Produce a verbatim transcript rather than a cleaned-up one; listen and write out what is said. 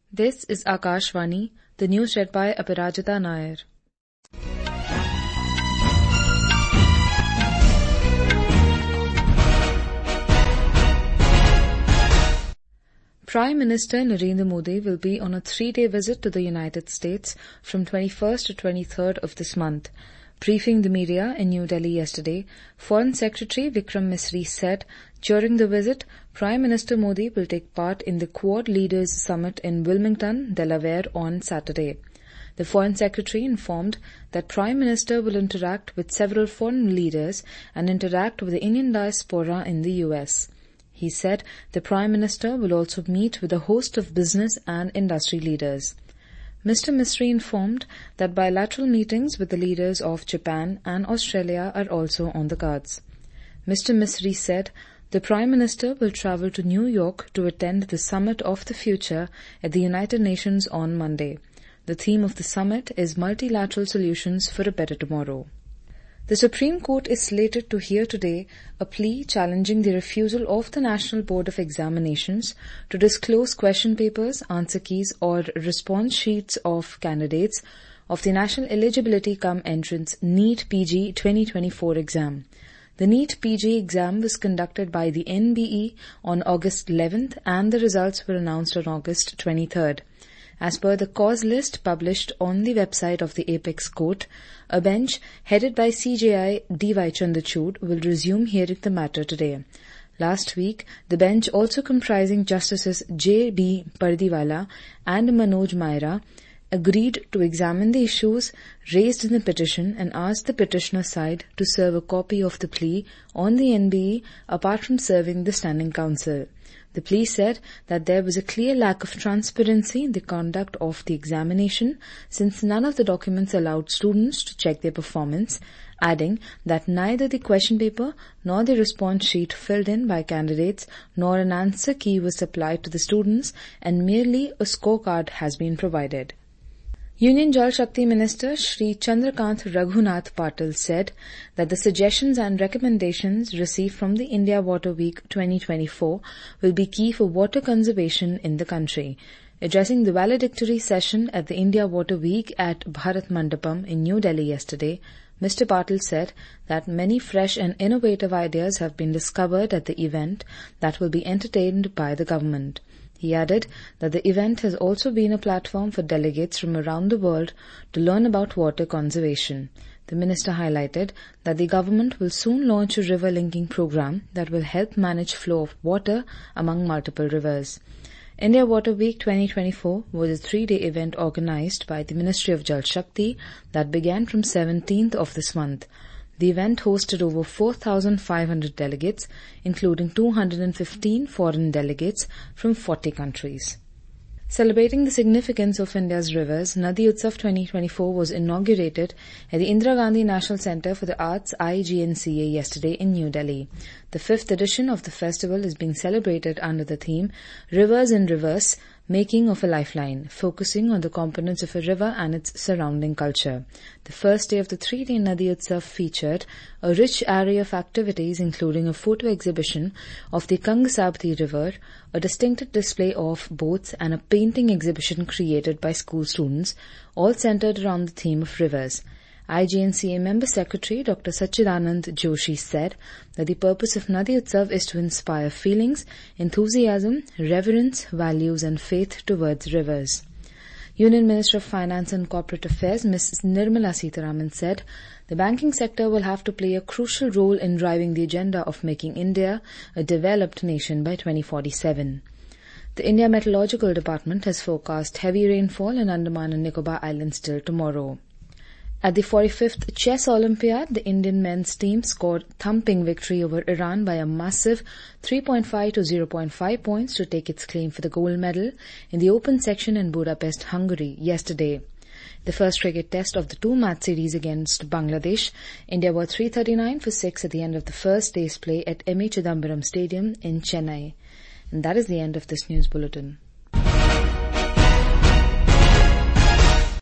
This is Akashvani, the news read by Aparajita Nair. Prime Minister Narendra Modi will be on a three-day visit to the United States from twenty-first to twenty-third of this month. Briefing the media in New Delhi yesterday, Foreign Secretary Vikram Misri said during the visit, Prime Minister Modi will take part in the Quad Leaders Summit in Wilmington, Delaware on Saturday. The Foreign Secretary informed that Prime Minister will interact with several foreign leaders and interact with the Indian diaspora in the U S. He said the Prime Minister will also meet with a host of business and industry leaders. Mister Misri informed that bilateral meetings with the leaders of Japan and Australia are also on the cards. Mister Misri said the Prime Minister will travel to New York to attend the Summit of the Future at the United Nations on Monday. The theme of the summit is Multilateral Solutions for a Better Tomorrow. The Supreme Court is slated to hear today a plea challenging the refusal of the National Board of Examinations to disclose question papers, answer keys or response sheets of candidates of the National Eligibility Cum Entrance NEET P G twenty twenty-four exam. The NEET P G exam was conducted by the N B E on August eleventh and the results were announced on August twenty-third. As per the cause list published on the website of the Apex Court, a bench headed by C J I D Y Chandrachud will resume hearing the matter today. Last week, the bench, also comprising Justices J B Pardiwala and Manoj Maira, agreed to examine the issues raised in the petition and asked the petitioner side to serve a copy of the plea on the N B E apart from serving the Standing Counsel. The plea said that there was a clear lack of transparency in the conduct of the examination since none of the documents allowed students to check their performance, adding that neither the question paper nor the response sheet filled in by candidates nor an answer key was supplied to the students and merely a scorecard has been provided. Union Jal Shakti Minister Shri Chandrakant Raghunath Patil said that the suggestions and recommendations received from the India Water Week twenty twenty-four will be key for water conservation in the country. Addressing the valedictory session at the India Water Week at Bharat Mandapam in New Delhi yesterday, Mister Patil said that many fresh and innovative ideas have been discovered at the event that will be entertained by the government. He added that the event has also been a platform for delegates from around the world to learn about water conservation. The minister highlighted that the government will soon launch a river linking program that will help manage flow of water among multiple rivers. India Water Week twenty twenty-four was a three-day event organized by the Ministry of Jal Shakti that began from seventeenth of this month. The event hosted over four thousand five hundred delegates, including two hundred fifteen foreign delegates from forty countries. Celebrating the significance of India's rivers, Nadi Utsav twenty twenty-four was inaugurated at the Indira Gandhi National Centre for the Arts I G N C A yesterday in New Delhi. The fifth edition of the festival is being celebrated under the theme Rivers in Reverse, Making of a Lifeline, focusing on the components of a river and its surrounding culture. The first day of the three-day Nadi Utsav featured a rich array of activities including a photo exhibition of the Kangasabti River, a distinctive display of boats and a painting exhibition created by school students, all centered around the theme of rivers. I G N C A Member Secretary Doctor Sachidanand Joshi said that the purpose of Nadi Utsav is to inspire feelings, enthusiasm, reverence, values and faith towards rivers. Union Minister of Finance and Corporate Affairs Miz Nirmala Sitharaman said the banking sector will have to play a crucial role in driving the agenda of making India a developed nation by twenty forty-seven. The India Meteorological Department has forecast heavy rainfall in Andaman and Nicobar Islands till tomorrow. At the forty-fifth Chess Olympiad, the Indian men's team scored thumping victory over Iran by a massive three point five to zero point five points to take its claim for the gold medal in the open section in Budapest, Hungary yesterday. The first cricket test of the two-match series against Bangladesh, India were three thirty-nine for six at the end of the first day's play at M A Chidambaram Stadium in Chennai. And that is the end of this news bulletin.